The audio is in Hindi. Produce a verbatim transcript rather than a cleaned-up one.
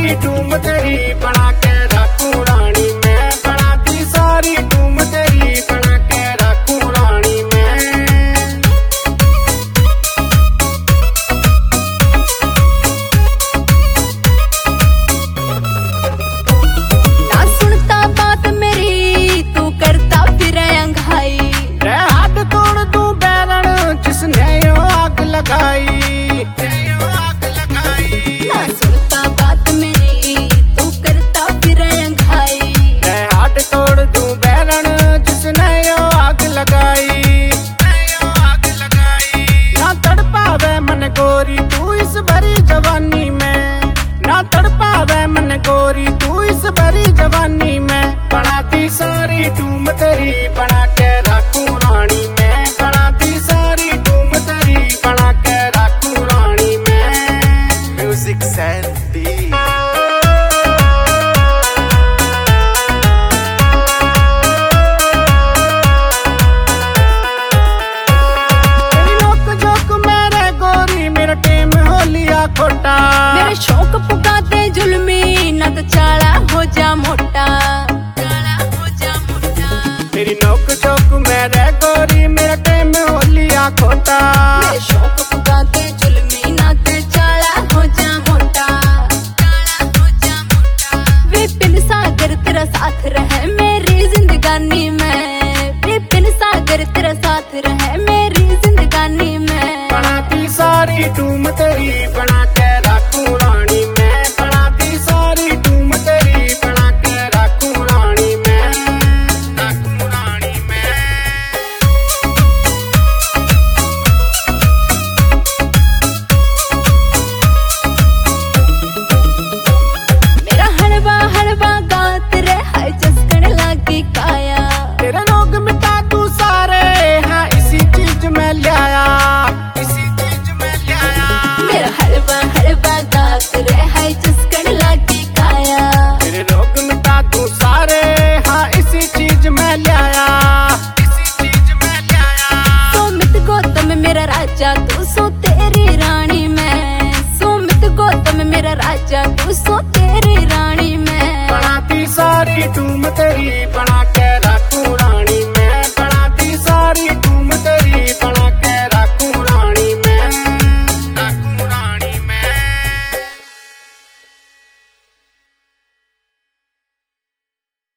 सारी टूम तेरी बना के रखूं रानी मैं, बनाती सारी टूम तेरी बना के रखूं रानी मैं। ना सुनता बात मेरी तू करता फिर अंघाई, हाथ तोड़ दूं बैलन जिसने यो आग लगाई। ना सुनता बात मेरी तू करता फिर अंघाई, हाथ तोड़ दूं बैलन जिसने यो आग लगाई। ना तड़पावे मन गोरी तू इस भरी जवानी में, ना तड़पावे मन गोरी तू इस भरी जवानी में। बनाती सारी टूम तेरी बना के रखूं रानी मैं, बनाती सारी टूम तेरी बना के रखूं रानी मैं। Music Sandy. खोटा मेरे शौक पुकाते जुल्मी न तो चाला हो जा मोटा, चाला हो जा मोटा। तेरी नोक चौक मेरे गोरी मेरा टाइम हो लिया खोटा। मेरे शौक पुकाते जुल्मी न तो चाला हो जा मोटा, चाला हो जा मोटा। विपिन सागर तेरा साथ रहे मेरी जिंदगानी में, विपिन सागर तेरा साथ रहे मेरी जिंदगानी में। बनाती सारी टूम तेरी बना के रखूं रानी मैं, बनाती सारी टूम तेरी बना के रखूं रानी मैं, रखूं रानी मैं। मेरा हलवा हलवा गात रे हाय चस्कन लागी काया, तेरे लोग मिटा तू सारे हाँ इसी चीज में लिया, इसी चीज में लिया। मेरा हलवा हलवा गात रे हाय चस्कन लागी काया, तेरे लोग मिटा तू सारे हाँ इसी चीज में लिया, इसी चीज में लिया। सोमित गौतम मेरा राजा तू सो तेरी रानी मैं, सोमित गौतम मेरा राजा तू सो तेरी रानी मैं। बनाती सारी टूम